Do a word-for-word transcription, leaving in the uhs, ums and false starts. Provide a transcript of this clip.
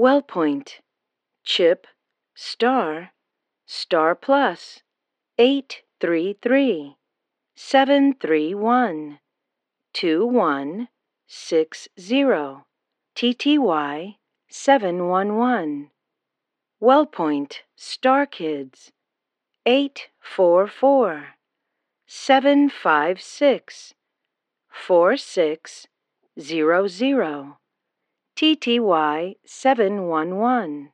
WellPoint, Chip, Star, Star Plus, eight three three, seven three one, two one six zero, T T Y seven one one. WellPoint, Star Kids, eight four four, seven five six, four six zero zero, T T Y seven one one.